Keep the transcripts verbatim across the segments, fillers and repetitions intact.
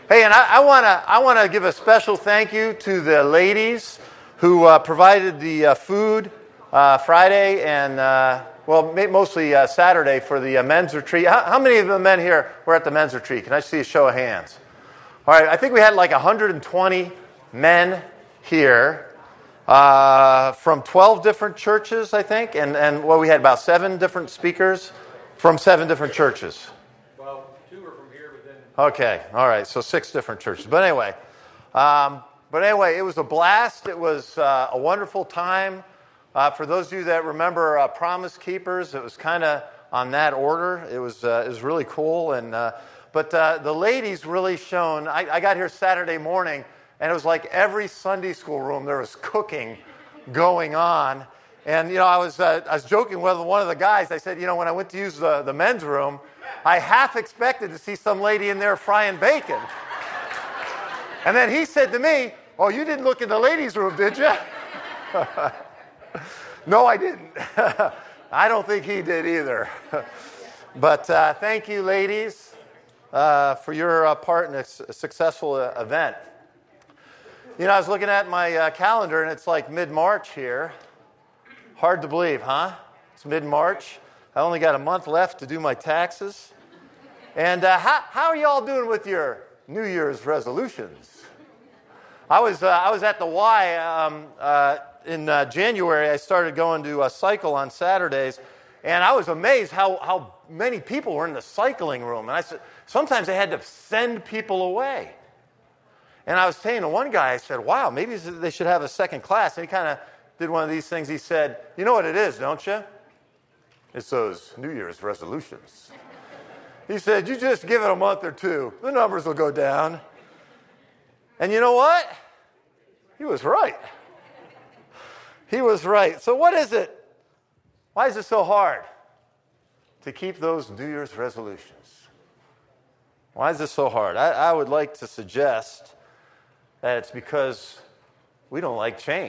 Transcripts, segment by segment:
Hey, and I want to I want to give a special thank you to the ladies who uh, provided the uh, food uh, Friday and, uh, well, mostly uh, Saturday for the uh, men's retreat. How, how many of the men here were at the men's retreat? Can I see a show of hands? All right, I think we had like one hundred twenty men here uh, from twelve different churches, I think, and, and well, we had about seven different speakers from seven different churches. Okay, all right, so six different churches. But anyway, um, but anyway, it was a blast. It was uh, a wonderful time. Uh, for those of you that remember uh, Promise Keepers, it was kind of on that order. It was uh, it was really cool. And uh, but uh, the ladies really shone. I, I got here Saturday morning, and it was like every Sunday school room there was cooking going on. And you know, I was uh, I was joking with one of the guys. I said, you know, when I went to use the, the men's room, I half expected to see some lady in there frying bacon. And then he said to me, oh, you didn't look in the ladies' room, did you? No, I didn't. I don't think he did either. But uh, thank you, ladies, uh, for your uh, part in a s- successful uh, event. You know, I was looking at my uh, calendar, and it's like mid-March here. Hard to believe, huh? It's mid-March. I only got a month left to do my taxes. And uh, how, how are you all doing with your New Year's resolutions? I was uh, I was at the Y um, uh, in uh, January. I started going to a cycle on Saturdays, and I was amazed how, how many people were in the cycling room. And I said, sometimes they had to send people away. And I was saying to one guy, I said, wow, maybe they should have a second class. And he kind of did one of these things. He said, you know what it is, don't you? It's those New Year's resolutions. He said, you just give it a month or two. The numbers will go down. And you know what? He was right. He was right. So what is it? Why is it so hard to keep those New Year's resolutions? Why is it so hard? I, I would like to suggest that it's because we don't like change.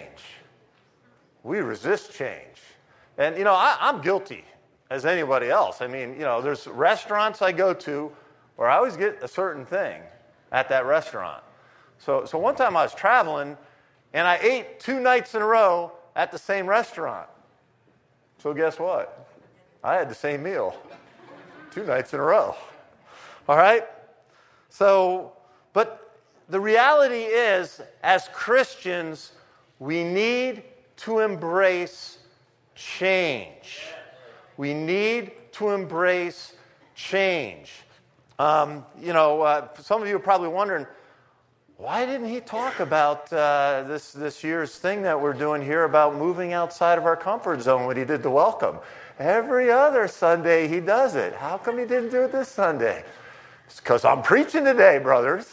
We resist change. And, you know, I, I'm guilty as anybody else. I mean, you know, there's restaurants I go to where I always get a certain thing at that restaurant. So so one time I was traveling, and I ate two nights in a row at the same restaurant. So guess what? I had the same meal two nights in a row. All right? So, but the reality is, as Christians, we need to embrace change. We need to embrace change. Um, you know, uh, some of you are probably wondering, why didn't he talk about uh, this this year's thing that we're doing here about moving outside of our comfort zone when he did the welcome? Every other Sunday he does it. How come he didn't do it this Sunday? It's because I'm preaching today, brothers.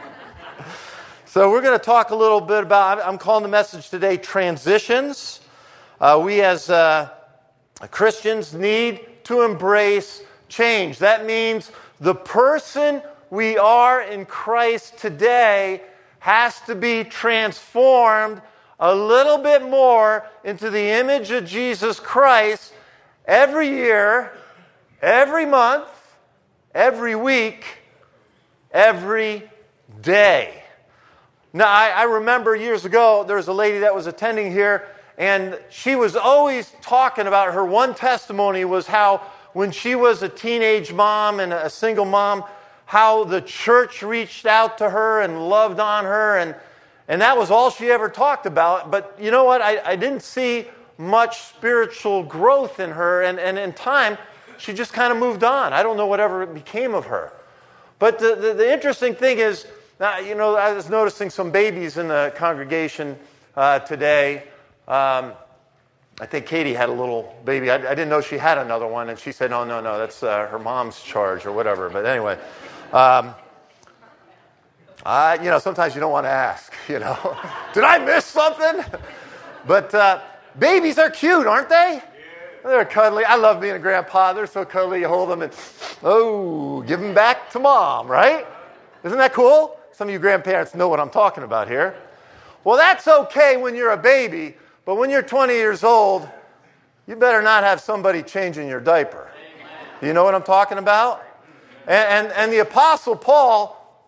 So we're going to talk a little bit about, I'm calling the message today, transitions. Uh, we as uh, Christians need to embrace change. That means the person we are in Christ today has to be transformed a little bit more into the image of Jesus Christ every year, every month, every week, every day. Now, I, I remember years ago, there was a lady that was attending here, and she was always talking about her one testimony was how when she was a teenage mom and a single mom, how the church reached out to her and loved on her, and, and that was all she ever talked about. But you know what? I, I didn't see much spiritual growth in her, and, and in time, she just kind of moved on. I don't know whatever became of her. But the, the, the interesting thing is, uh, you know, I was noticing some babies in the congregation uh, today. Um, I think Katie had a little baby. I, I didn't know she had another one, and she said, no, no, no, that's uh, her mom's charge or whatever. But anyway, um, I, you know, sometimes you don't want to ask, you know. Did I miss something? But uh, babies are cute, aren't they? They're cuddly. I love being a grandpa. They're so cuddly. You hold them and, oh, give them back to mom, right? Isn't that cool? Some of you grandparents know what I'm talking about here. Well, that's okay when you're a baby, but when you're twenty years old, you better not have somebody changing your diaper. Do you know what I'm talking about? And, and, and the Apostle Paul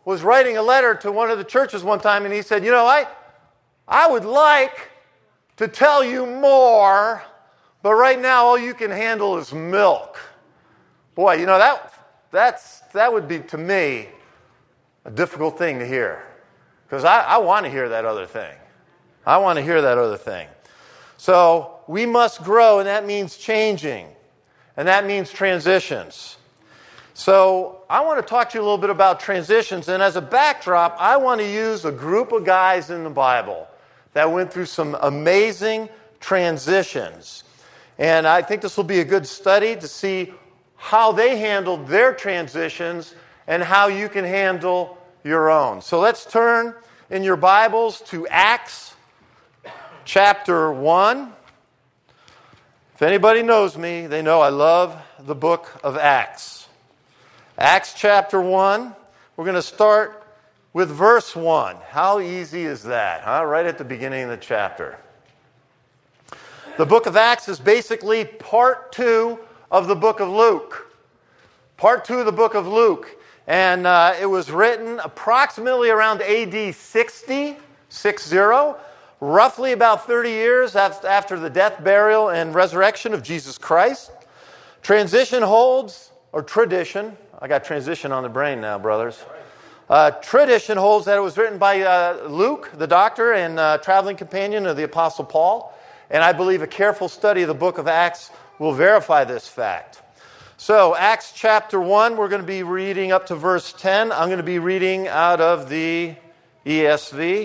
was writing a letter to one of the churches one time, and he said, you know, I, I would like to tell you more, but right now all you can handle is milk. Boy, you know, that that's that would be, to me, a difficult thing to hear. Because I, I want to hear that other thing. I want to hear that other thing. So we must grow, and that means changing. And that means transitions. So I want to talk to you a little bit about transitions. And as a backdrop, I want to use a group of guys in the Bible that went through some amazing transitions. And I think this will be a good study to see how they handled their transitions and how you can handle your own. So let's turn in your Bibles to Acts chapter one. If anybody knows me, they know I love the book of Acts. Acts chapter one, we're going to start with verse one. How easy is that, huh? Right at the beginning of the chapter. The book of Acts is basically part two of the book of Luke. Part two of the book of Luke. And uh, it was written approximately around A D sixty, six zero, roughly about thirty years after the death, burial, and resurrection of Jesus Christ. Transition holds, or tradition, I got transition on the brain now, brothers. Uh, tradition holds that it was written by uh, Luke, the doctor and uh, traveling companion of the Apostle Paul. And I believe a careful study of the book of Acts will verify this fact. So, Acts chapter one, we're going to be reading up to verse ten. I'm going to be reading out of the E S V.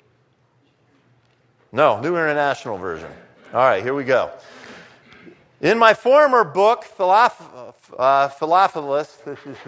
No, New International Version. All right, here we go. In my former book, Philoph- uh, Philophilus,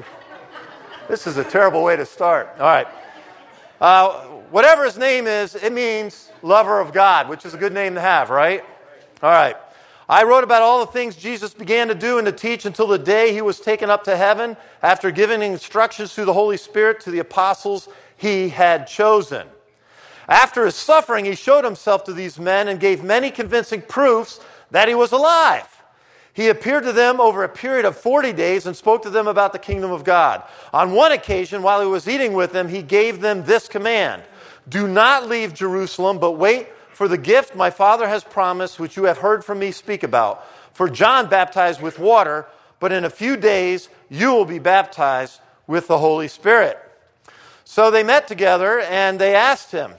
this is a terrible way to start. All right. Uh, whatever his name is, it means lover of God, which is a good name to have, right? All right. I wrote about all the things Jesus began to do and to teach until the day he was taken up to heaven after giving instructions through the Holy Spirit to the apostles he had chosen. After his suffering, he showed himself to these men and gave many convincing proofs that he was alive. He appeared to them over a period of forty days and spoke to them about the kingdom of God. On one occasion, while he was eating with them, he gave them this command: do not leave Jerusalem, but wait for the gift my Father has promised, which you have heard from me speak about. For John baptized with water, but in a few days you will be baptized with the Holy Spirit. So they met together and they asked him,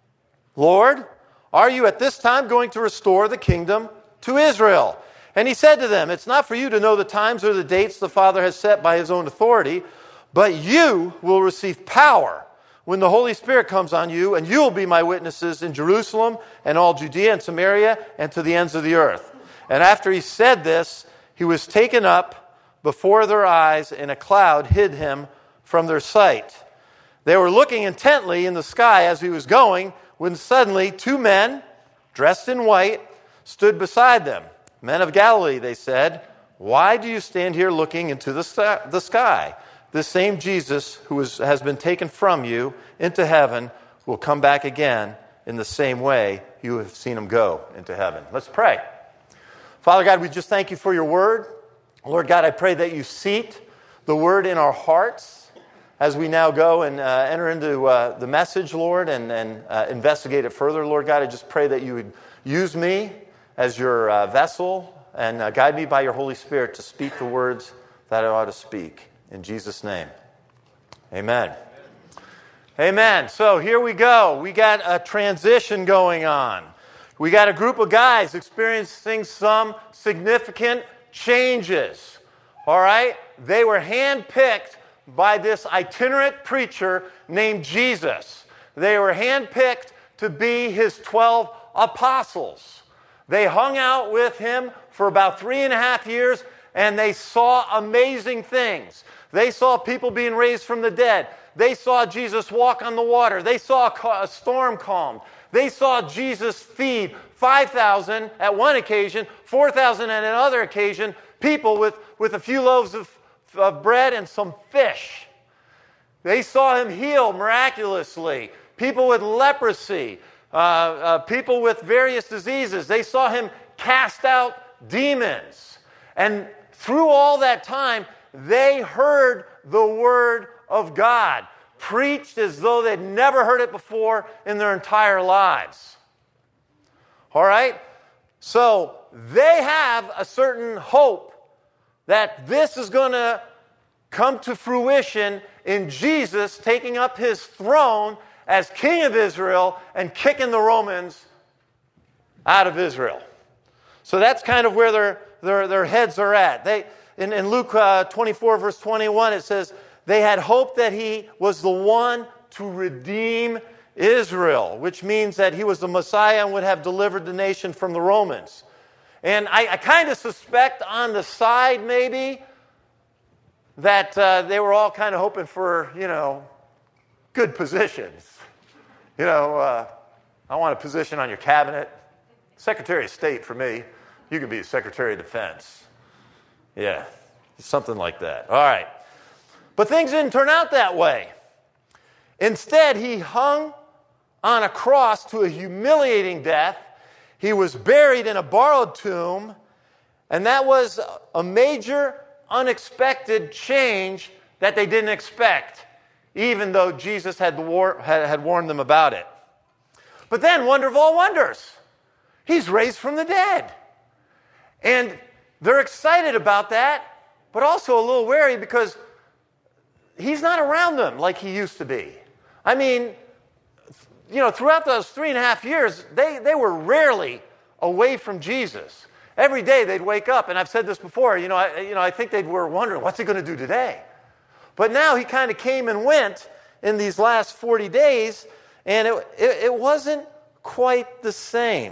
Lord, are you at this time going to restore the kingdom to Israel? And he said to them, it's not for you to know the times or the dates the Father has set by his own authority, but you will receive power when the Holy Spirit comes on you, and you will be my witnesses in Jerusalem and all Judea and Samaria and to the ends of the earth. And after he said this, he was taken up before their eyes, and a cloud hid him from their sight. They were looking intently in the sky as he was going, when suddenly two men, dressed in white, stood beside them. Men of Galilee, they said, why do you stand here looking into the sky? This same Jesus who is, has been taken from you into heaven will come back again in the same way you have seen him go into heaven. Let's pray. Father God, we just thank you for your word. Lord God, I pray that you seat the word in our hearts as we now go and uh, enter into uh, the message, Lord, and, and uh, investigate it further. Lord God, I just pray that you would use me as your uh, vessel and uh, guide me by your Holy Spirit to speak the words that I ought to speak. In Jesus' name, amen. Amen. So here we go. We got a transition going on. We got a group of guys experiencing some significant changes. All right? They were handpicked by this itinerant preacher named Jesus. They were handpicked to be his twelve apostles. They hung out with him for about three and a half years, and they saw amazing things. They saw people being raised from the dead. They saw Jesus walk on the water. They saw a storm calmed. They saw Jesus feed five thousand at one occasion, four thousand at another occasion, people with, with a few loaves of, of bread and some fish. They saw him heal miraculously people with leprosy, uh, uh, people with various diseases. They saw him cast out demons. And through all that time, they heard the word of God preached as though they'd never heard it before in their entire lives. All right? So they have a certain hope that this is going to come to fruition in Jesus taking up his throne as King of Israel and kicking the Romans out of Israel. So that's kind of where their, their, their heads are at. They, in, in Luke uh, twenty-four, verse twenty-one, it says, they had hoped that he was the one to redeem Israel, which means that he was the Messiah and would have delivered the nation from the Romans. And I, I kind of suspect on the side, maybe, that uh, they were all kind of hoping for, you know, good positions. You know, uh, I want a position on your cabinet. Secretary of State for me. You could be Secretary of Defense. Yeah, something like that. All right. But things didn't turn out that way. Instead, he hung on a cross to a humiliating death. He was buried in a borrowed tomb, and that was a major, unexpected change that they didn't expect, even though Jesus had, war- had, had warned them about it. But then, wonder of all wonders, he's raised from the dead. And they're excited about that, but also a little wary because he's not around them like he used to be. I mean, you know, throughout those three and a half years, they, they were rarely away from Jesus. Every day they'd wake up, and I've said this before, you know, I, you know, I think they were wondering, what's he going to do today? But now he kind of came and went in these last forty days, and it, it, it wasn't quite the same.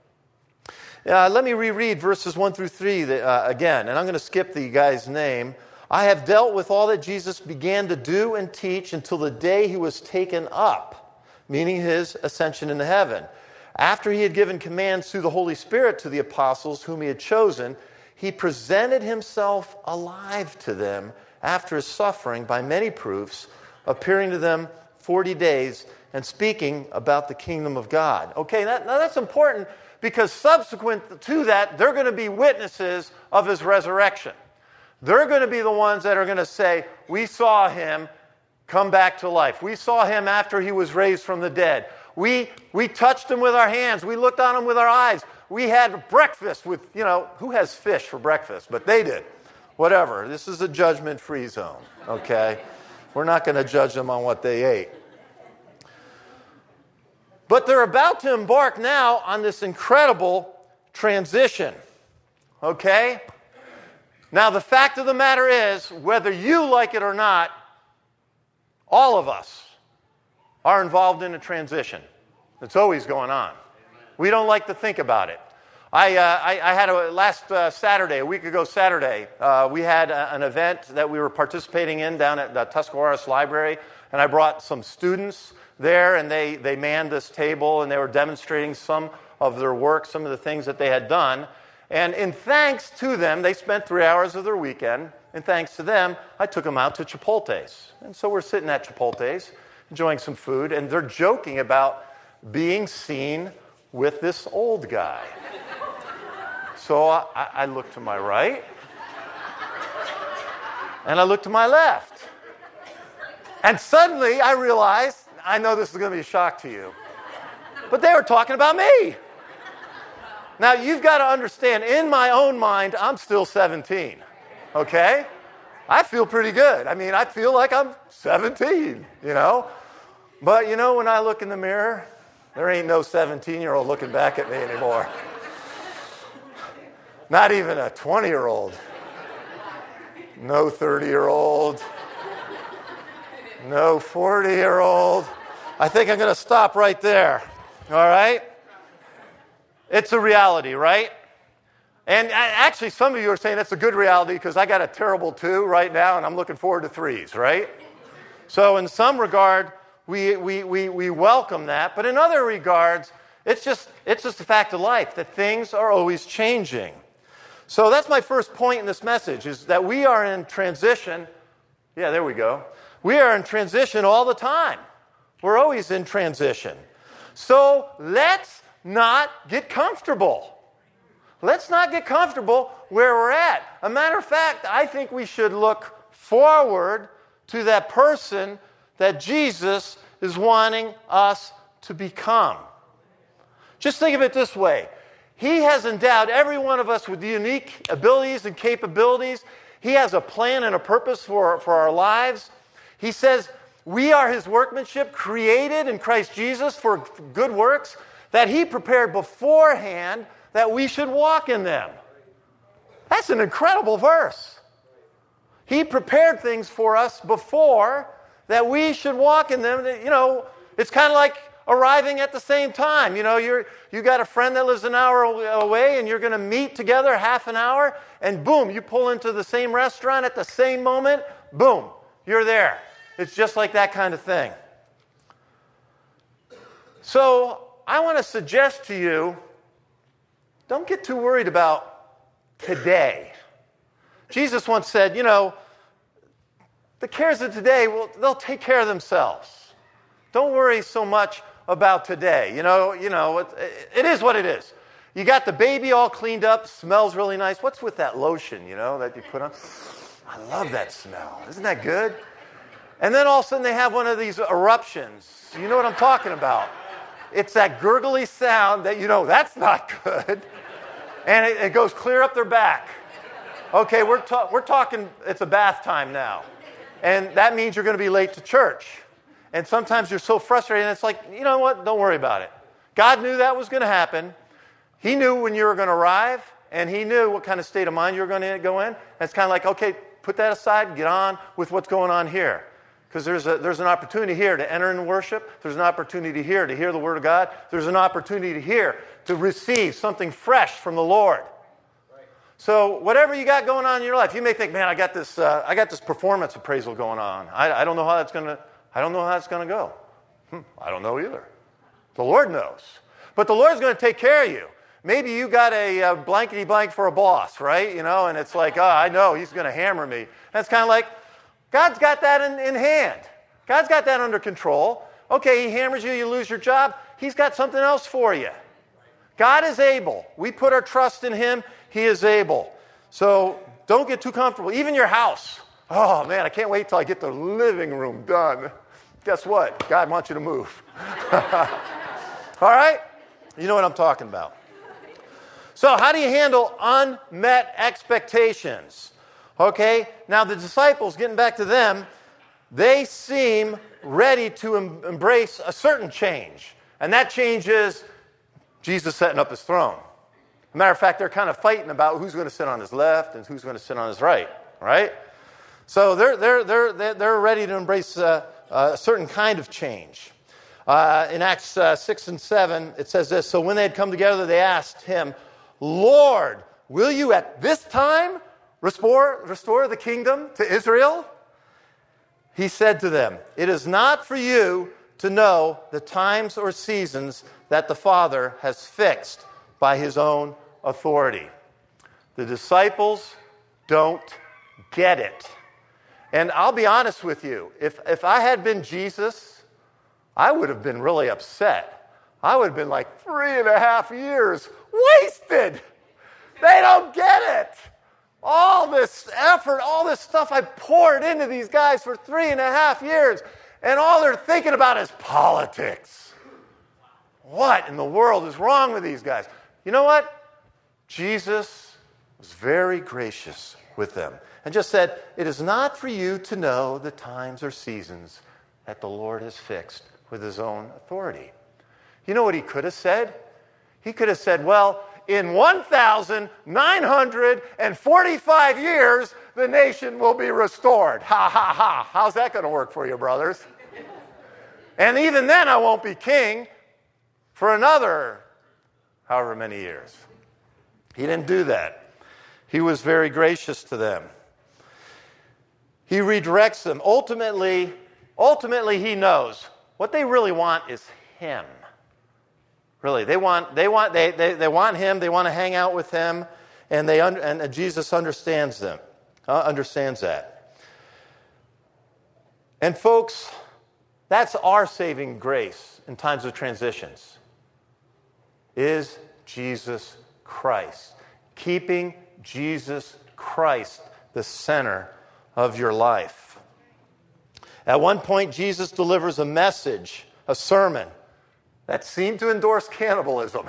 Uh, let me reread verses one through three uh, again, and I'm going to skip the guy's name. I have dealt with all that Jesus began to do and teach until the day he was taken up, meaning his ascension into heaven. After he had given commands through the Holy Spirit to the apostles whom he had chosen, he presented himself alive to them after his suffering by many proofs, appearing to them forty days and speaking about the kingdom of God. Okay, that, now that's important because subsequent to that, they're going to be witnesses of his resurrection. They're going to be the ones that are going to say, we saw him come back to life. We saw him after he was raised from the dead. We, we touched him with our hands. We looked on him with our eyes. We had breakfast with, you know, who has fish for breakfast? But they did. Whatever. This is a judgment-free zone, okay? We're not going to judge them on what they ate. But they're about to embark now on this incredible transition, okay? Now, the fact of the matter is, whether you like it or not, all of us are involved in a transition. It's always going on. We don't like to think about it. I, uh, I, I had a last uh, Saturday, a week ago Saturday, uh, we had a, an event that we were participating in down at the Tuscarawas Library, and I brought some students there, and they, they manned this table, and they were demonstrating some of their work, some of the things that they had done. And in thanks to them, they spent three hours of their weekend. In thanks to them, I took them out to Chipotle's. And so we're sitting at Chipotle's, enjoying some food, and they're joking about being seen with this old guy. So I, I look to my right, and I look to my left. And suddenly I realized, I know this is going to be a shock to you, but they were talking about me. Now, you've got to understand, in my own mind, I'm still seventeen, okay? I feel pretty good. I mean, I feel like I'm seventeen, you know? But, you know, when I look in the mirror, there ain't no seventeen-year-old looking back at me anymore. Not even a twenty-year-old. No thirty-year-old. No forty-year-old. I think I'm going to stop right there, all right? It's a reality, right? And actually, some of you are saying that's a good reality because I got a terrible two right now, and I'm looking forward to threes, right? So in some regard, we we we we welcome that, but in other regards, it's just it's just a fact of life that things are always changing. So that's my first point in this message, is that we are in transition. Yeah, there we go. We are in transition all the time. We're always in transition. So let's not get comfortable. Let's not get comfortable where we're at. A matter of fact, I think we should look forward to that person that Jesus is wanting us to become. Just think of it this way. He has endowed every one of us with unique abilities and capabilities. He has a plan and a purpose for, for our lives. He says we are His workmanship, created in Christ Jesus for good works that He prepared beforehand that we should walk in them. That's an incredible verse. He prepared things for us before that we should walk in them. You know, it's kind of like arriving at the same time. You know, you're you got a friend that lives an hour away, and you're going to meet together half an hour, and boom, you pull into the same restaurant at the same moment. Boom, you're there. It's just like that kind of thing. So I want to suggest to you, don't get too worried about today. Jesus once said, you know, the cares of today, well, they'll take care of themselves. Don't worry so much about today. You know, you know, it, it is what it is. You got the baby all cleaned up, smells really nice. What's with that lotion, you know, that you put on? I love that smell. Isn't that good? And then all of a sudden they have one of these eruptions. You know what I'm talking about. It's that gurgly sound that, you know, that's not good. And it, it goes clear up their back. Okay, we're, ta- we're talking, it's a bath time now. And that means you're going to be late to church. And sometimes you're so frustrated, and it's like, you know what, don't worry about it. God knew that was going to happen. He knew when you were going to arrive, and He knew what kind of state of mind you were going to go in. And it's kind of like, okay, put that aside and get on with what's going on here. Because there's, a, there's an opportunity here to enter in worship. There's an opportunity here to hear the Word of God. There's an opportunity here to receive something fresh from the Lord. So whatever you got going on in your life, you may think, man, I got this, uh, I got this performance appraisal going on. I, I don't know how that's going to, I don't know how that's going to go. Hmm, I don't know either. The Lord knows. But the Lord's going to take care of you. Maybe you got a, a blankety blank for a boss, right? You know, and it's like, oh, I know He's going to hammer me. That's kind of like, God's got that in, in hand. God's got that under control. Okay, He hammers you, you lose your job. He's got something else for you. God is able. We put our trust in Him. He is able. So don't get too comfortable. Even your house. Oh, man, I can't wait till I get the living room done. Guess what? God wants you to move. All right? You know what I'm talking about. So how do you handle unmet expectations? Okay, now the disciples, getting back to them, they seem ready to em- embrace a certain change. And that change is Jesus setting up His throne. As a matter of fact, they're kind of fighting about who's going to sit on His left and who's going to sit on His right, right? So they're, they're, they're, they're ready to embrace uh, a certain kind of change. Uh, in Acts uh, six and seven, it says this, so when they had come together, they asked Him, Lord, will you at this time Restore, restore the kingdom to Israel? He said to them, it is not for you to know the times or seasons that the Father has fixed by His own authority. The disciples don't get it. And I'll be honest with you, if, if I had been Jesus, I would have been really upset. I would have been like, three and a half years wasted. They don't get it. All this effort, all this stuff I poured into these guys for three and a half years, and all they're thinking about is politics. What in the world is wrong with these guys? You know what? Jesus was very gracious with them and just said, it is not for you to know the times or seasons that the Lord has fixed with His own authority. You know what He could have said? He could have said, well, in one thousand nine hundred forty-five years, the nation will be restored. Ha, ha, ha. How's that going to work for you, brothers? And even then, I won't be king for another however many years. He didn't do that. He was very gracious to them. He redirects them. Ultimately, ultimately, He knows what they really want is Him. Really, they want they want they, they, they want Him. They want to hang out with Him, and they un, and Jesus understands them, uh, understands that. And folks, that's our saving grace in times of transitions. Is Jesus Christ, keeping Jesus Christ the center of your life. At one point, Jesus delivers a message, a sermon, that seemed to endorse cannibalism.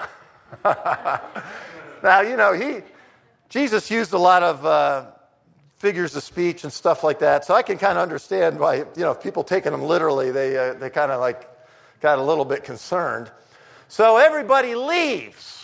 Now, you know, he, Jesus used a lot of uh, figures of speech and stuff like that, so I can kind of understand why, you know, if people taking them literally, they, uh, they kind of like got a little bit concerned. So everybody leaves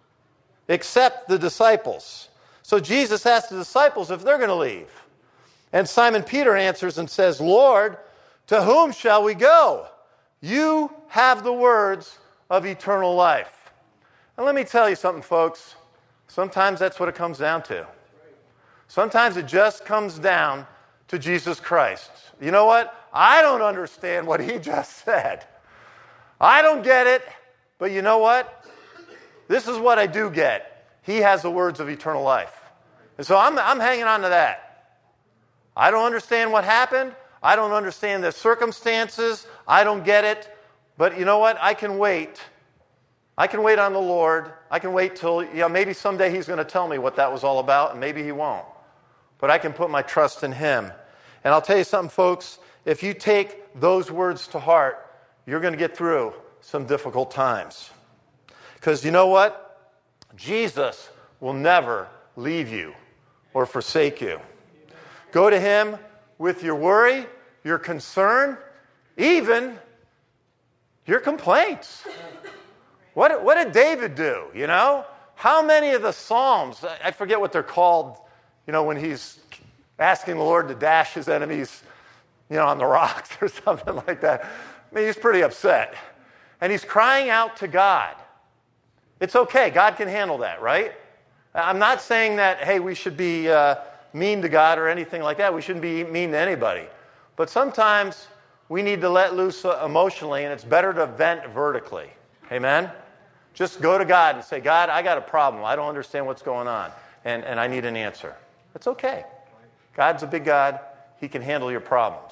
except the disciples. So Jesus asks the disciples if they're going to leave. And Simon Peter answers and says, Lord, to whom shall we go? You have the words of eternal life. And let me tell you something, folks. Sometimes that's what it comes down to. Sometimes it just comes down to Jesus Christ. You know what? I don't understand what he just said. I don't get it, but you know what? This is what I do get. He has the words of eternal life. And so I'm, I'm hanging on to that. I don't understand what happened. I don't understand the circumstances. I don't get it. But you know what? I can wait. I can wait on the Lord. I can wait till, you know, maybe someday he's going to tell me what that was all about, and maybe he won't. But I can put my trust in him. And I'll tell you something, folks. If you take those words to heart, you're going to get through some difficult times. Because you know what? Jesus will never leave you or forsake you. Go to him with your worry, your concern, even your complaints. What, what did David do, you know? How many of the Psalms, I forget what they're called, you know, when he's asking the Lord to dash his enemies, you know, on the rocks or something like that. I mean, he's pretty upset. And he's crying out to God. It's okay. God can handle that, right? I'm not saying that, hey, we should be uh, mean to God or anything like that. We shouldn't be mean to anybody. But sometimes we need to let loose emotionally, and it's better to vent vertically. Amen? Just go to God and say, God, I got a problem. I don't understand what's going on, and, and I need an answer. It's okay. God's a big God. He can handle your problems.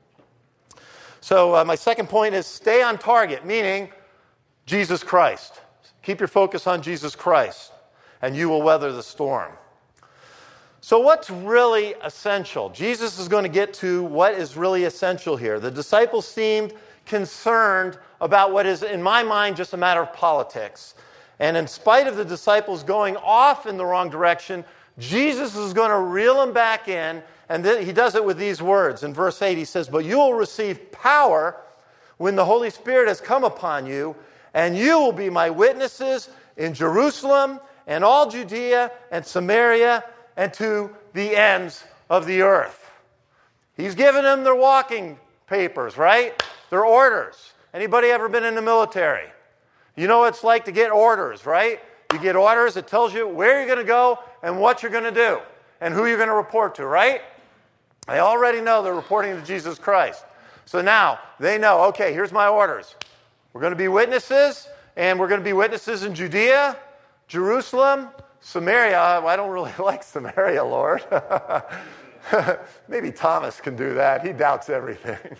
So uh, my second point is stay on target, meaning Jesus Christ. Keep your focus on Jesus Christ, and you will weather the storm. So what's really essential? Jesus is going to get to what is really essential here. The disciples seemed concerned about what is, in my mind, just a matter of politics. And in spite of the disciples going off in the wrong direction, Jesus is going to reel them back in, and th- he does it with these words. In verse eight, he says, but you will receive power when the Holy Spirit has come upon you, and you will be my witnesses in Jerusalem and all Judea and Samaria and to the ends of the earth. He's given them their walking papers, right? Their orders. Anybody ever been in the military? You know what it's like to get orders, right? You get orders. It tells you where you're going to go and what you're going to do and who you're going to report to, right? They already know they're reporting to Jesus Christ. So now they know, okay, here's my orders. We're going to be witnesses, and we're going to be witnesses in Judea, Jerusalem, Samaria. I don't really like Samaria, Lord. Maybe Thomas can do that. He doubts everything.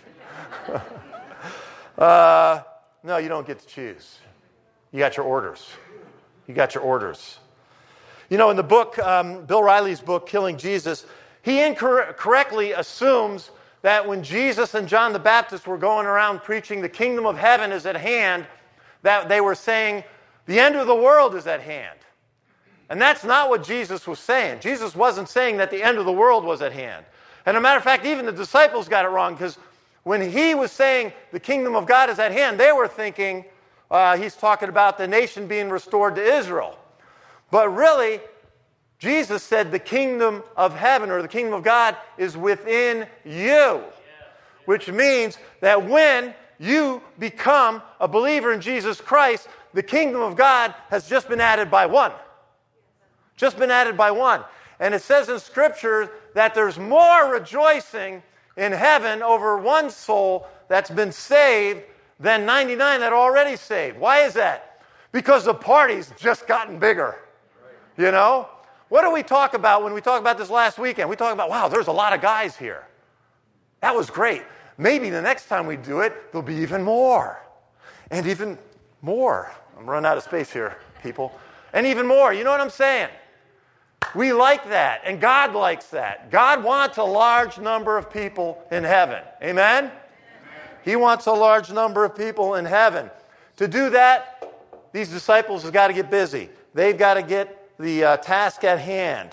uh, no, you don't get to choose. You got your orders. You got your orders. You know, in the book, um, Bill Riley's book, Killing Jesus, he incorrectly assumes that when Jesus and John the Baptist were going around preaching the kingdom of heaven is at hand, that they were saying the end of the world is at hand. And that's not what Jesus was saying. Jesus wasn't saying that the end of the world was at hand. And as a matter of fact, even the disciples got it wrong, because when he was saying the kingdom of God is at hand, they were thinking uh, he's talking about the nation being restored to Israel. But really, Jesus said the kingdom of heaven or the kingdom of God is within you, which means that when you become a believer in Jesus Christ, the kingdom of God has just been added by one. Just been added by one. And it says in Scripture that there's more rejoicing in heaven over one soul that's been saved than ninety-nine that are already saved. Why is that? Because the party's just gotten bigger. You know? What do we talk about when we talk about this last weekend? We talk about, wow, there's a lot of guys here. That was great. Maybe the next time we do it, there'll be even more. And even more. I'm running out of space here, people. And even more. You know what I'm saying? We like that, and God likes that. God wants a large number of people in heaven. Amen? Amen? He wants a large number of people in heaven. To do that, these disciples have got to get busy. They've got to get the uh, task at hand.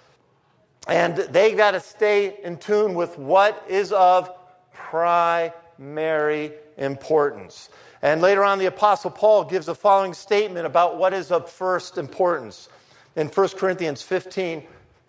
And they've got to stay in tune with what is of primary importance. And later on, the Apostle Paul gives the following statement about what is of first importance. In First Corinthians fifteen,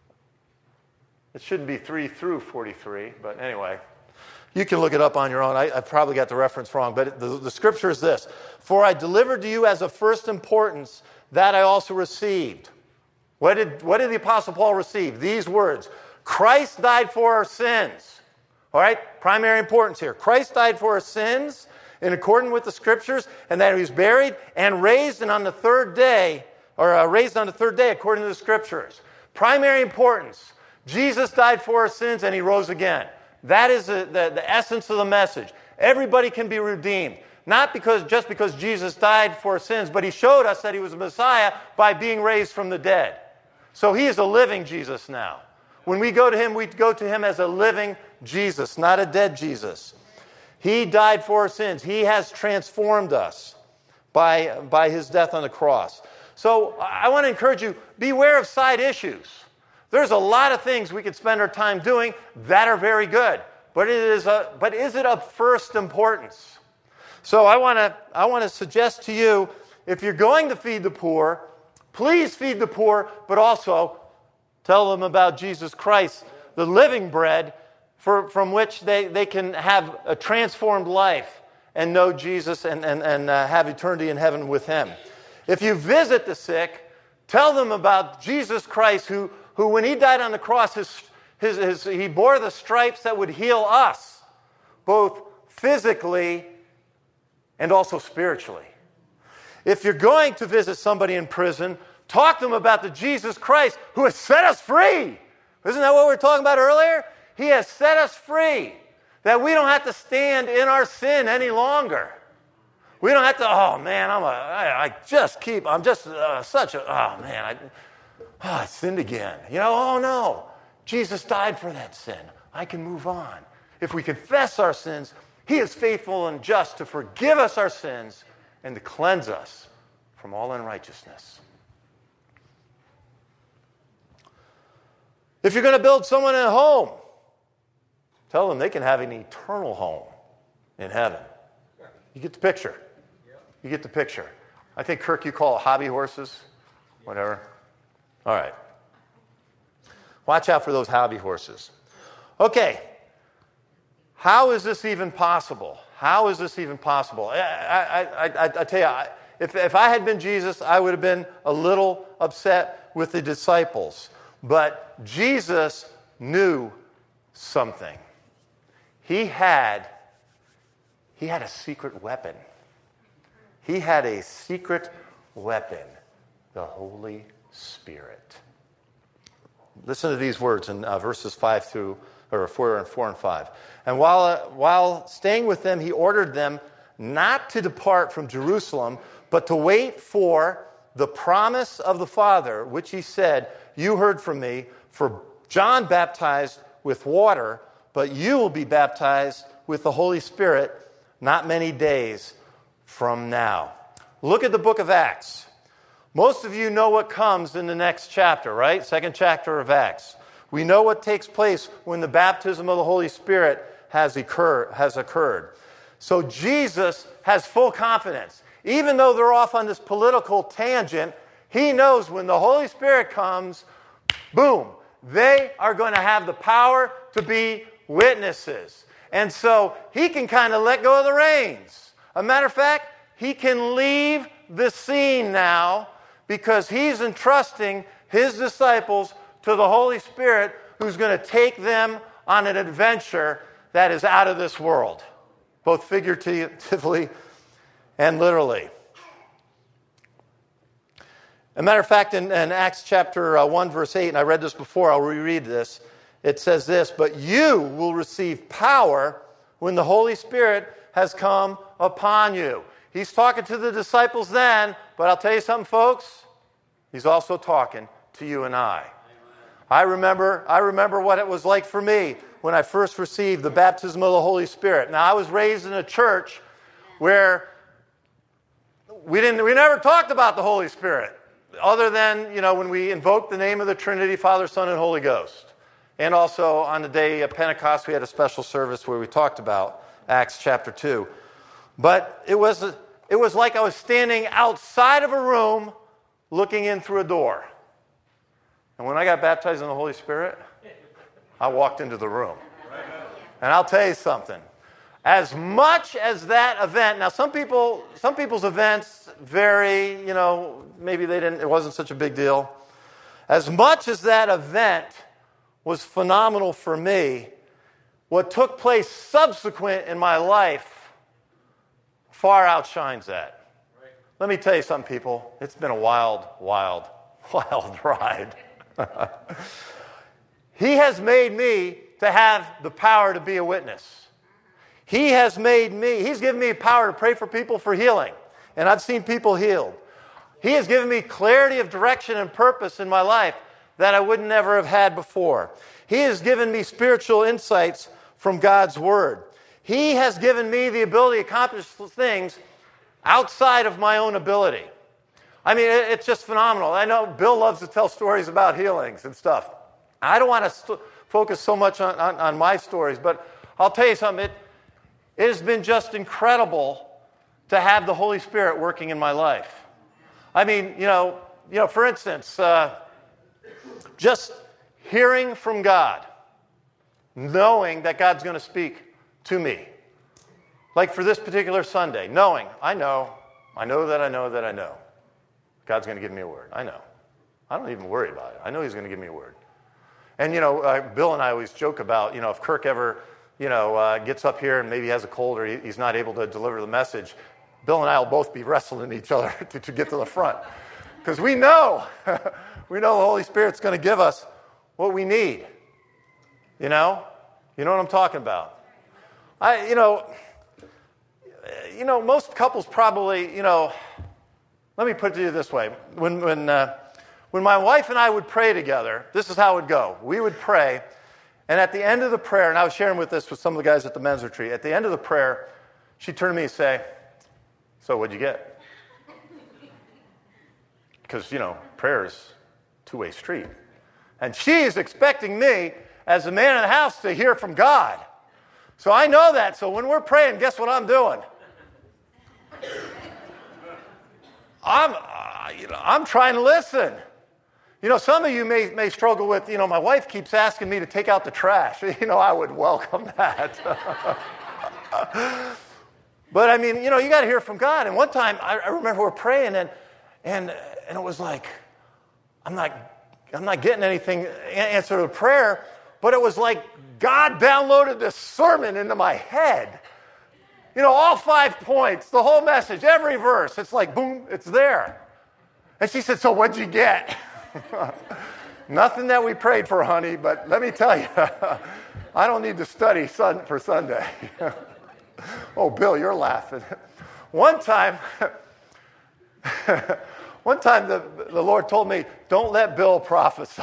it shouldn't be three through forty-three, but anyway, you can look it up on your own. I, I probably got the reference wrong, but the, the scripture is this: "For I delivered to you as of first importance that I also received." What did, what did the Apostle Paul receive? These words: Christ died for our sins. All right, primary importance here. Christ died for our sins in accordance with the scriptures, and that he was buried and raised, and on the third day, or uh, raised on the third day according to the scriptures. Primary importance. Jesus died for our sins and he rose again. That is the, the, the essence of the message. Everybody can be redeemed. Not because just because Jesus died for our sins, but he showed us that he was a Messiah by being raised from the dead. So he is a living Jesus now. When we go to him, we go to him as a living Jesus, not a dead Jesus. He died for our sins. He has transformed us by, by his death on the cross. So I want to encourage you, beware of side issues. There's a lot of things we could spend our time doing that are very good, but it is a, but is it of first importance? So I want to I want to suggest to you, if you're going to feed the poor, please feed the poor, but also tell them about Jesus Christ, the living bread for, from which they, they can have a transformed life and know Jesus and, and, and uh, have eternity in heaven with him. If you visit the sick, tell them about Jesus Christ, who, who when he died on the cross, his, his, his, he bore the stripes that would heal us, both physically and also spiritually. If you're going to visit somebody in prison, talk to them about the Jesus Christ who has set us free. Isn't that what we were talking about earlier? He has set us free, that we don't have to stand in our sin any longer. We don't have to, oh man, I'm a, I, I just keep, I'm just uh, such a, oh man, I, oh, I sinned again. You know, oh no, Jesus died for that sin. I can move on. If we confess our sins, he is faithful and just to forgive us our sins and to cleanse us from all unrighteousness. If you're going to build someone a home, tell them they can have an eternal home in heaven. You get the picture. You get the picture. I think, Kirk, you call it hobby horses, whatever. All right. Watch out for those hobby horses. Okay. How is this even possible? How is this even possible? I, I, I, I, I tell you, I, if, if I had been Jesus, I would have been a little upset with the disciples. But Jesus knew something. He had, he had a secret weapon. He had a secret weapon, the Holy Spirit. Listen to these words in uh, verses five through or four and four and five. And while uh, while staying with them, he ordered them not to depart from Jerusalem, but to wait for the promise of the Father, which he said, "You heard from me. For John baptized with water, but you will be baptized with the Holy Spirit not many days from now." Look at the book of Acts. Most of you know what comes in the next chapter, right? Second chapter of Acts. We know what takes place when the baptism of the Holy Spirit has, occur, has occurred. So Jesus has full confidence. Even though they're off on this political tangent, he knows when the Holy Spirit comes, boom, they are going to have the power to be witnesses. And so he can kind of let go of the reins. A matter of fact, he can leave the scene now because he's entrusting his disciples to the Holy Spirit, who's going to take them on an adventure that is out of this world, both figuratively and literally. As a matter of fact, in, in Acts chapter uh, one, verse eight, and I read this before, I'll reread this, it says this: "But you will receive power when the Holy Spirit has come upon you." He's talking to the disciples then, but I'll tell you something, folks. He's also talking to you and I. I remember, I remember what it was like for me when I first received the baptism of the Holy Spirit. Now, I was raised in a church where we didn't, we never talked about the Holy Spirit, other than, you know, when we invoked the name of the Trinity, Father, Son, and Holy Ghost. And also on the day of Pentecost, we had a special service where we talked about Acts chapter two. But it was, it was like I was standing outside of a room looking in through a door. And when I got baptized in the Holy Spirit, I walked into the room. And I'll tell you something. As much as that event, now some people, some people's events vary, you know, maybe they didn't, it wasn't such a big deal. As much as that event was phenomenal for me, what took place subsequent in my life far outshines that. Right. Let me tell you something, people. It's been a wild, wild, wild ride. He has made me to have the power to be a witness. He has made me, he's given me power to pray for people for healing. And I've seen people healed. He has given me clarity of direction and purpose in my life that I would never have had before. He has given me spiritual insights from God's Word. He has given me the ability to accomplish things outside of my own ability. I mean, it's just phenomenal. I know Bill loves to tell stories about healings and stuff. I don't want to st- focus so much on, on, on my stories, but I'll tell you something. It, it has been just incredible to have the Holy Spirit working in my life. I mean, you know, you know. For instance, uh, just hearing from God, knowing that God's going to speak to me. Like for this particular Sunday, knowing, I know, I know that I know that I know. God's going to give me a word. I know. I don't even worry about it. I know He's going to give me a word. And, you know, uh, Bill and I always joke about, you know, if Kirk ever, you know, uh, gets up here and maybe has a cold or he, he's not able to deliver the message, Bill and I will both be wrestling each other to, to get to the front. Because we know, we know the Holy Spirit's going to give us what we need. You know? You know what I'm talking about. I, you know, you know, most couples probably, you know, let me put it to you this way. When, when, uh, when my wife and I would pray together, this is how it would go. We would pray, and at the end of the prayer, and I was sharing with this with some of the guys at the men's retreat, at the end of the prayer, she'd turn to me and say, so what'd you get? Because, you know, prayer is a two-way street. And she's expecting me, as the man in the house, to hear from God. So I know that. So when we're praying, guess what I'm doing? I'm, uh, you know, I'm trying to listen. You know, some of you may, may struggle with, you know, my wife keeps asking me to take out the trash. You know, I would welcome that. But I mean, you know, you got to hear from God. And one time, I, I remember we were praying, and and and it was like, I'm not, I'm not getting anything answer to the prayer, but it was like God downloaded this sermon into my head. You know, all five points, the whole message, every verse. It's like, boom, it's there. And she said, so what'd you get? Nothing that we prayed for, honey, but let me tell you, I don't need to study sun for Sunday. Oh, Bill, you're laughing. One time, one time the, the Lord told me, don't let Bill prophesy.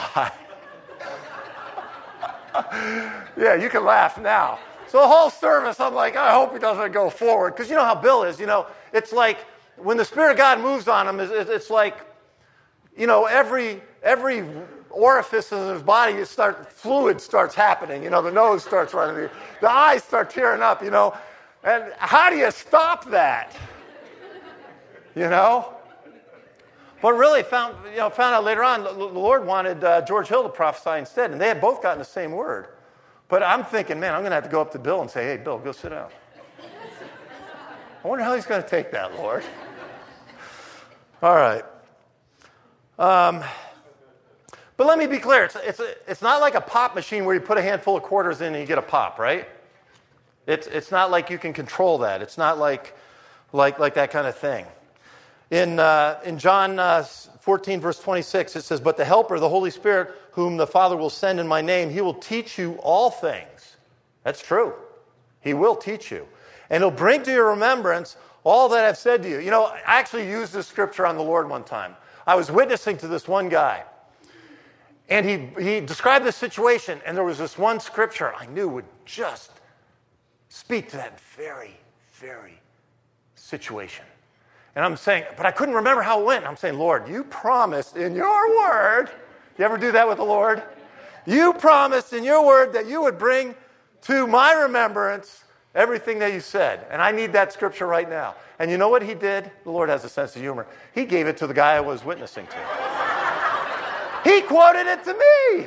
Yeah, you can laugh now. So the whole service, I'm like, I hope he doesn't go forward. Because you know how Bill is, you know, it's like when the Spirit of God moves on him, it's, it's like, you know, every every orifice in his body, start, fluid starts happening. You know, the nose starts running, the eyes start tearing up, you know. And how do you stop that? You know? But really found, you know, found out later on, the Lord wanted uh, George Hill to prophesy instead, and they had both gotten the same word. But I'm thinking, man, I'm going to have to go up to Bill and say, hey, Bill, go sit down. I wonder how he's going to take that, Lord. All right. Um, but let me be clear. It's, it's, it's not like a pop machine where you put a handful of quarters in and you get a pop, right? It's, it's not like you can control that. It's not like, like, like that kind of thing. In, uh, in John uh, fourteen, verse twenty-six, it says, but the Helper, the Holy Spirit, whom the Father will send in my name, He will teach you all things. That's true. He will teach you. And He'll bring to your remembrance all that I've said to you. You know, I actually used this scripture on the Lord one time. I was witnessing to this one guy. And he, he described the situation, and there was this one scripture I knew would just speak to that very, very situation. And I'm saying, but I couldn't remember how it went. I'm saying, Lord, you promised in your word. You ever do that with the Lord? You promised in your word that you would bring to my remembrance everything that you said. And I need that scripture right now. And you know what he did? The Lord has a sense of humor. He gave it to the guy I was witnessing to. He quoted it to me.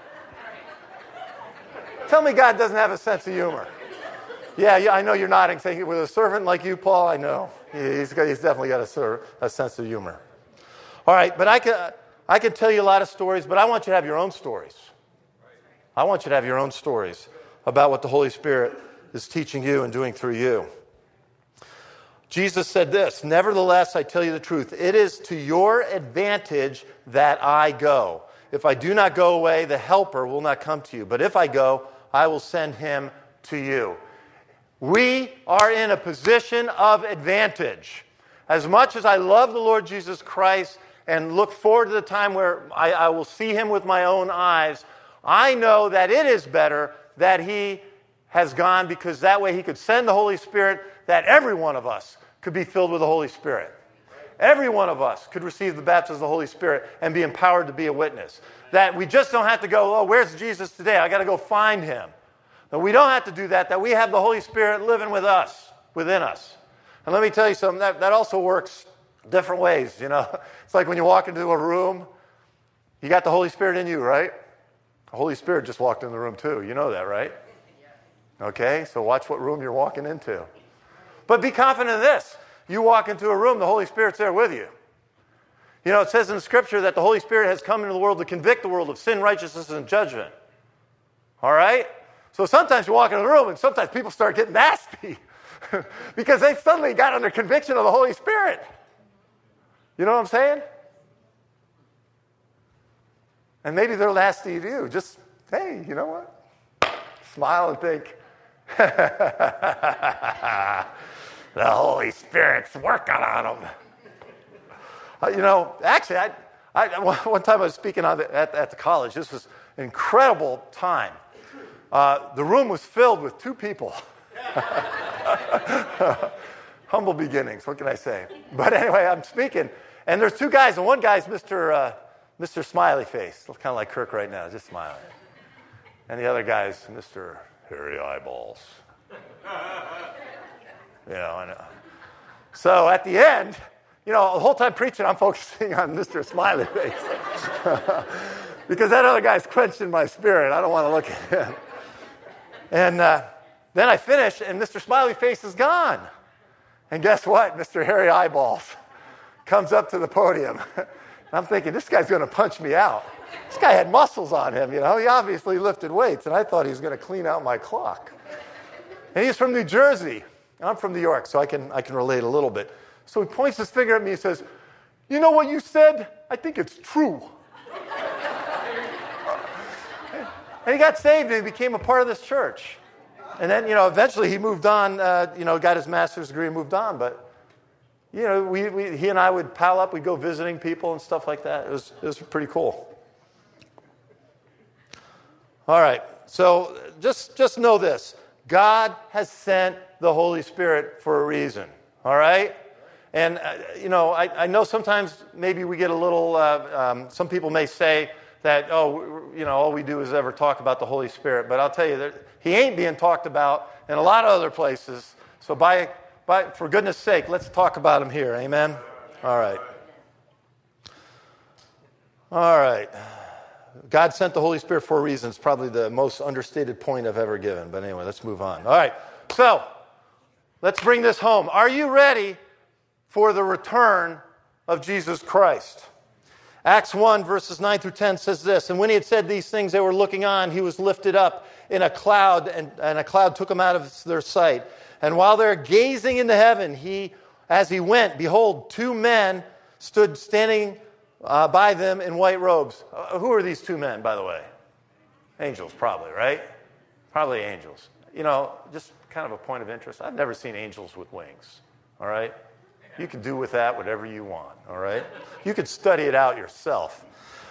Tell me God doesn't have a sense of humor. Yeah, yeah, I know you're nodding, saying, with a servant like you, Paul, I know. He's, got, he's definitely got a, a sense of humor. All right, but I can, I can tell you a lot of stories, but I want you to have your own stories. I want you to have your own stories about what the Holy Spirit is teaching you and doing through you. Jesus said this, nevertheless, I tell you the truth, it is to your advantage that I go. If I do not go away, the helper will not come to you. But if I go, I will send him to you. We are in a position of advantage. As much as I love the Lord Jesus Christ and look forward to the time where I, I will see him with my own eyes, I know that it is better that he has gone, because that way he could send the Holy Spirit, that every one of us could be filled with the Holy Spirit. Every one of us could receive the baptism of the Holy Spirit and be empowered to be a witness. That we just don't have to go, oh, where's Jesus today? I got to go find him. That we don't have to do that, that we have the Holy Spirit living with us, within us. And let me tell you something, that, that also works different ways, you know. It's like when you walk into a room, you got the Holy Spirit in you, right? The Holy Spirit just walked in the room too. You know that, right? Okay, so watch what room you're walking into. But be confident of this. You walk into a room, the Holy Spirit's there with you. You know, it says in the Scripture that the Holy Spirit has come into the world to convict the world of sin, righteousness, and judgment. All right? So sometimes you walk into the room and sometimes people start getting nasty because they suddenly got under conviction of the Holy Spirit. You know what I'm saying? And maybe they're nasty to you. Just, hey, you know what? Smile and think, the Holy Spirit's working on them. Uh, you know, actually, I, I, one time I was speaking on the, at, at the college. This was an incredible time. Uh, the room was filled with two people. Humble beginnings, what can I say? But anyway, I'm speaking, and there's two guys, and one guy's Mister Uh, Mister Smiley Face, kind of like Kirk right now, just smiling. And the other guy's Mister Hairy Eyeballs. You know, and, uh, so at the end, you know, the whole time preaching, I'm focusing on Mister Smiley Face. Because that other guy's quenched in my spirit. I don't want to look at him. And uh, then I finish, and Mister Smiley Face is gone. And guess what? Mister Hairy Eyeballs comes up to the podium. I'm thinking, this guy's going to punch me out. This guy had muscles on him, you know. He obviously lifted weights, and I thought he was going to clean out my clock. And he's from New Jersey. I'm from New York, so I can I can relate a little bit. So he points his finger at me and says, you know what you said? I think it's true. And he got saved and he became a part of this church. And then, you know, eventually he moved on, uh, you know, got his master's degree and moved on. But, you know, we, we, he and I would pal up. We'd go visiting people and stuff like that. It was, it was pretty cool. All right. So just, just know this. God has sent the Holy Spirit for a reason. All right? And, uh, you know, I, I know sometimes maybe we get a little, uh, um, some people may say that, oh, you know, all we do is ever talk about the Holy Spirit. But I'll tell you, that he ain't being talked about in a lot of other places. So by, by, for goodness sake, let's talk about him here. Amen? All right. All right. God sent the Holy Spirit for a reason. It's probably the most understated point I've ever given. But anyway, let's move on. All right. So let's bring this home. Are you ready for the return of Jesus Christ? Acts one, verses nine through ten says this, and when he had said these things, they were looking on. He was lifted up in a cloud, and, and a cloud took him out of their sight. And while they're gazing into heaven, he, as he went, behold, two men stood standing uh, by them in white robes. Uh, who are these two men, by the way? Angels, probably, right? Probably angels. You know, just kind of a point of interest. I've never seen angels with wings, all right? You can do with that whatever you want, all right? You could study it out yourself.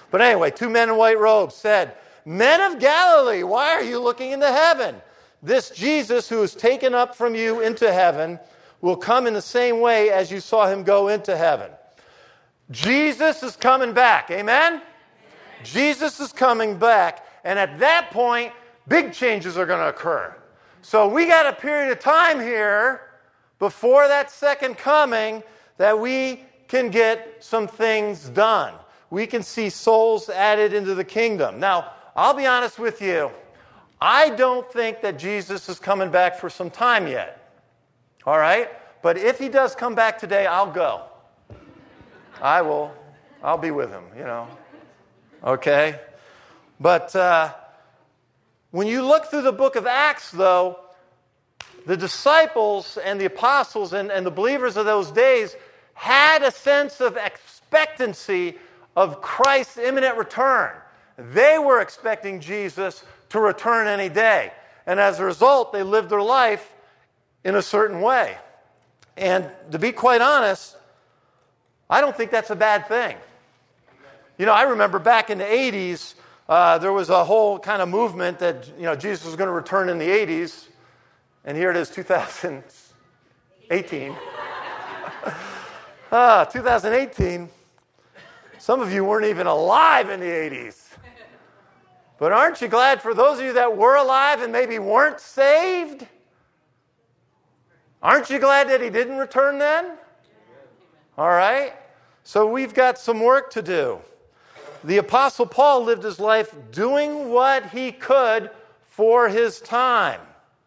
But anyway, two men in white robes said, "Men of Galilee, why are you looking into heaven? This Jesus who is taken up from you into heaven will come in the same way as you saw him go into heaven." Jesus is coming back. Amen? Amen. Jesus is coming back. And at that point, big changes are going to occur. So we got a period of time here before that second coming that we can get some things done. We can see souls added into the kingdom. Now, I'll be honest with you. I don't think that Jesus is coming back for some time yet. All right? But if he does come back today, I'll go. I will. I'll be with him, you know. Okay? But uh, when you look through the book of Acts, though, the disciples and the apostles and, and the believers of those days had a sense of expectancy of Christ's imminent return. They were expecting Jesus to return any day. And as a result, they lived their life in a certain way. And to be quite honest, I don't think that's a bad thing. You know, I remember back in the eighties, uh, there was a whole kind of movement that, you know, Jesus was going to return in the eighties. And here it is, two thousand eighteen. ah, two thousand eighteen. Some of you weren't even alive in the eighties. But aren't you glad for those of you that were alive and maybe weren't saved? Aren't you glad that he didn't return then? All right? So we've got some work to do. The Apostle Paul lived his life doing what he could for his time.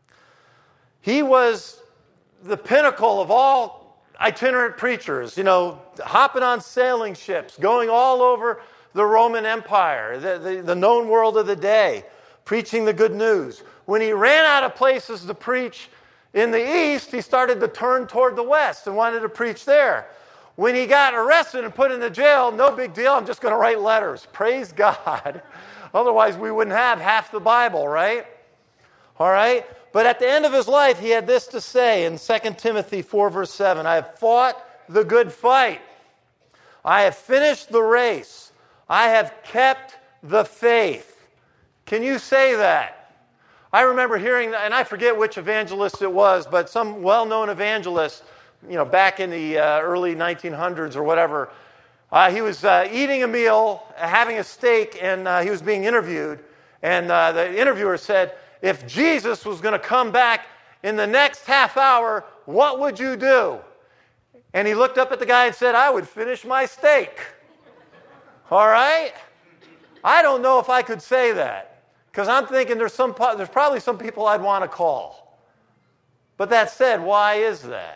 He was the pinnacle of all itinerant preachers, you know, hopping on sailing ships, going all over the Roman Empire, the, the, the known world of the day, preaching the good news. When he ran out of places to preach in the East, he started to turn toward the West and wanted to preach there. When he got arrested and put into jail, no big deal, I'm just going to write letters. Praise God. Otherwise, we wouldn't have half the Bible, right? All right? But at the end of his life, he had this to say in Second Timothy four, verse seven, "I have fought the good fight. I have finished the race. I have kept the faith." Can you say that? I remember hearing that, and I forget which evangelist it was, but some well-known evangelist, you know, back in the uh, early nineteen hundreds or whatever, uh, he was uh, eating a meal, uh, having a steak, and uh, he was being interviewed. And uh, the interviewer said, "If Jesus was going to come back in the next half hour, what would you do?" And he looked up at the guy and said, "I would finish my steak." All right? I don't know if I could say that, because I'm thinking there's some there's probably some people I'd want to call. But that said, why is that?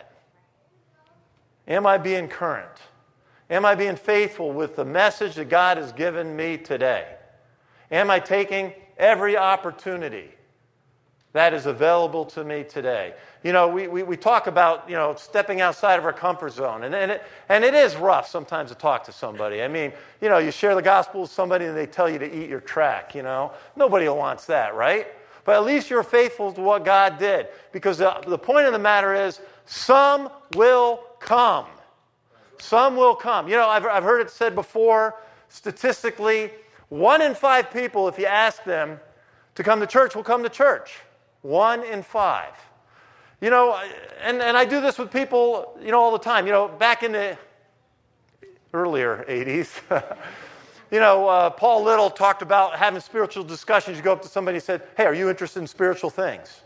Am I being current? Am I being faithful with the message that God has given me today? Am I taking every opportunity that is available to me today? You know, we, we, we talk about, you know, stepping outside of our comfort zone. And, and, it, and it is rough sometimes to talk to somebody. I mean, you know, you share the gospel with somebody and they tell you to eat your track, you know. Nobody wants that, right? But at least you're faithful to what God did. Because the, the point of the matter is, some will come. Some will come. You know, I've, I've heard it said before, statistically, one in five people, if you ask them to come to church, will come to church. One in five. You know, and, and I do this with people, you know, all the time. You know, back in the earlier eighties, you know, uh, Paul Little talked about having spiritual discussions. You go up to somebody and said, "Hey, are you interested in spiritual things?"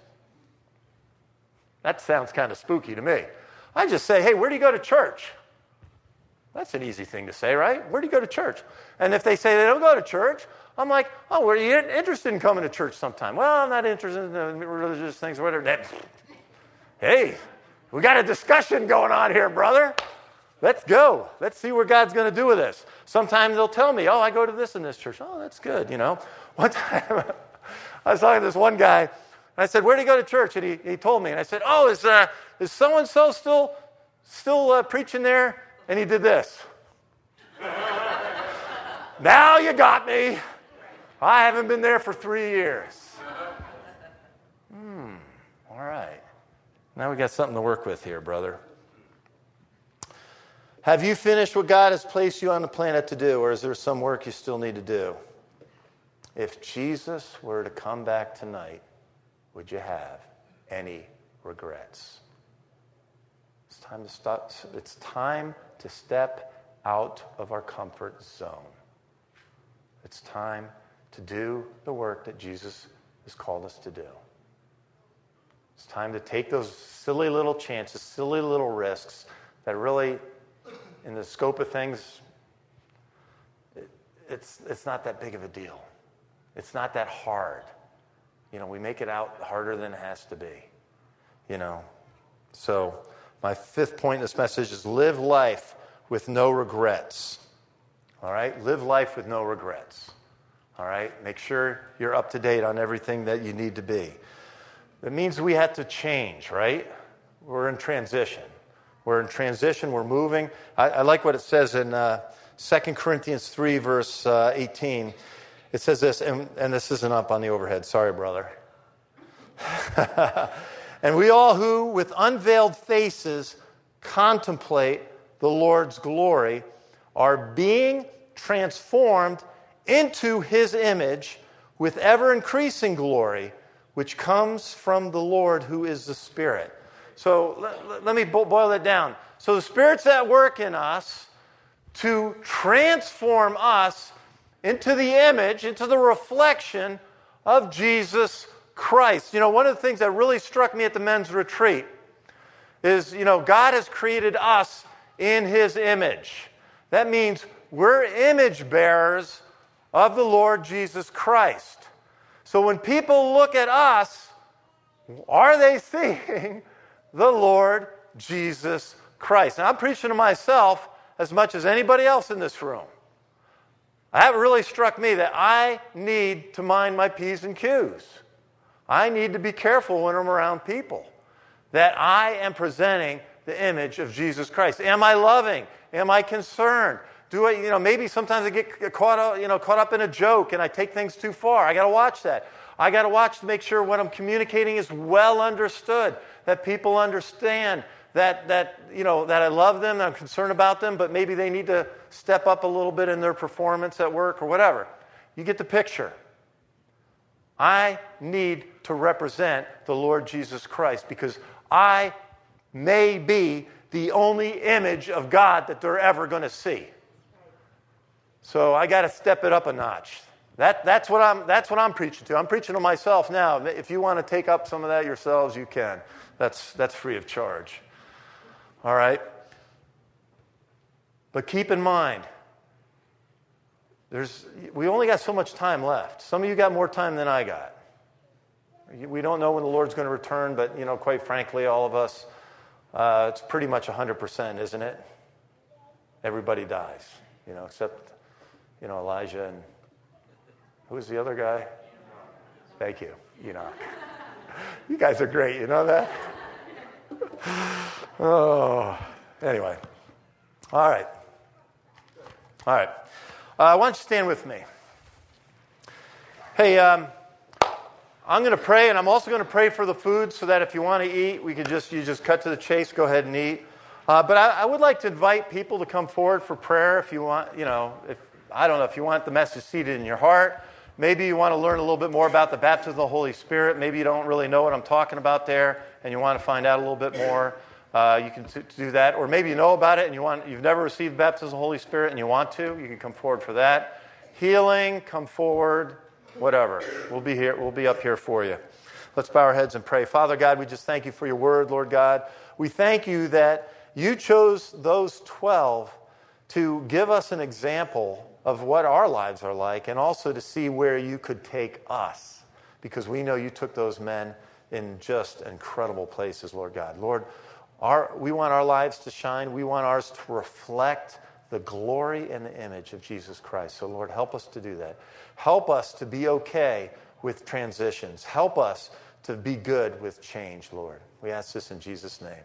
That sounds kind of spooky to me. I just say, "Hey, where do you go to church?" That's an easy thing to say, right? Where do you go to church? And if they say they don't go to church, I'm like, "Oh, were you interested in coming to church sometime?" "Well, I'm not interested in the religious things or whatever." Hey, we got a discussion going on here, brother. Let's go. Let's see what God's going to do with this. Sometimes they'll tell me, "Oh, I go to this in this church." "Oh, that's good," you know. One time, I was talking to this one guy, and I said, "Where do you go to church?" And he, he told me, and I said, "Oh, is uh, is so-and-so still, still uh, preaching there?" And he did this. "Now you got me. I haven't been there for three years. Hmm, all right. Now we got something to work with here, brother. Have you finished what God has placed you on the planet to do, or is there some work you still need to do? If Jesus were to come back tonight, would you have any regrets? It's time to stop. It's time to step out of our comfort zone. It's time to do the work that Jesus has called us to do. It's time to take those silly little chances, silly little risks that really, in the scope of things, it, it's, it's not that big of a deal. It's not that hard. You know, we make it out harder than it has to be. You know, so my fifth point in this message is live life with no regrets. All right? Live life with no regrets. All right? Make sure you're up to date on everything that you need to be. That means we have to change, right? We're in transition. We're in transition. We're moving. I, I like what it says in uh, Second Corinthians three, verse uh, eighteen. It says this, and, and this isn't up on the overhead. Sorry, brother. And we all who, with unveiled faces, contemplate the Lord's glory, are being transformed into His image with ever-increasing glory, which comes from the Lord who is the Spirit. So let, let me boil it down. So the Spirit's at work in us to transform us into the image, into the reflection of Jesus Christ. You know, one of the things that really struck me at the men's retreat is, you know, God has created us in His image. That means we're image bearers of the Lord Jesus Christ. So when people look at us, are they seeing the Lord Jesus Christ? And I'm preaching to myself as much as anybody else in this room. That really struck me that I need to mind my P's and Q's. I need to be careful when I'm around people, that I am presenting the image of Jesus Christ. Am I loving? Am I concerned? Do I, you know, maybe sometimes I get caught up, you know, caught up in a joke and I take things too far. I got to watch that. I got to watch to make sure what I'm communicating is well understood, that people understand that, that, you know, that I love them, that I'm concerned about them, but maybe they need to step up a little bit in their performance at work or whatever. You get the picture. I need to represent the Lord Jesus Christ because I may be the only image of God that they're ever going to see. So I got to step it up a notch. That, that's, what I'm, that's what I'm preaching to. I'm preaching to myself now. If you want to take up some of that yourselves, you can. That's, that's free of charge. All right? But keep in mind, there's, we only got so much time left. Some of you got more time than I got. We don't know when the Lord's going to return, but, you know, quite frankly, all of us, uh, it's pretty much one hundred percent, isn't it? Everybody dies, you know, except, you know, Elijah and who was the other guy? Thank you, Enoch. You guys are great, you know that? Oh, anyway. All right. All right. Uh, why don't you stand with me? Hey, um, I'm going to pray, and I'm also going to pray for the food so that if you want to eat, we could just you just cut to the chase, go ahead and eat. Uh, but I, I would like to invite people to come forward for prayer if you want, you know, if I don't know, if you want the message seated in your heart. Maybe you want to learn a little bit more about the baptism of the Holy Spirit. Maybe you don't really know what I'm talking about there, and you want to find out a little bit more. Uh, you can t- do that. Or maybe you know about it, and you want, you've never received baptism of the Holy Spirit, and you want to. You can come forward for that. Healing, come forward, whatever. We'll be here. We'll be up here for you. Let's bow our heads and pray. Father God, we just thank you for your word, Lord God. We thank you that you chose those twelve to give us an example of what our lives are like, and also to see where you could take us, because we know you took those men in just incredible places, Lord God. Lord, our, we want our lives to shine. We want ours to reflect the glory and the image of Jesus Christ. So, Lord, help us to do that. Help us to be okay with transitions. Help us to be good with change, Lord. We ask this in Jesus' name.